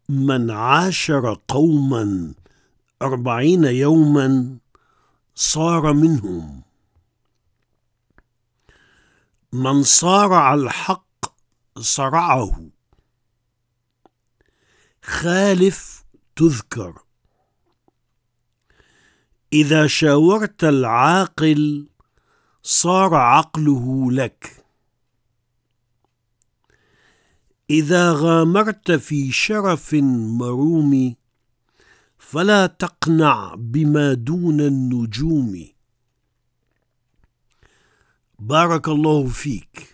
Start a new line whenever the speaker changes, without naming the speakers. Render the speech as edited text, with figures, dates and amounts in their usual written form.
من عاشر قوما 40 يوما صار منهم. من صارع الحق صرعه. خالف تذكر. إذا شاورت العاقل صار عقله لك. إذا غامرت في شرف مروم فلا تقنع بما دون النجوم. بارك الله فيك.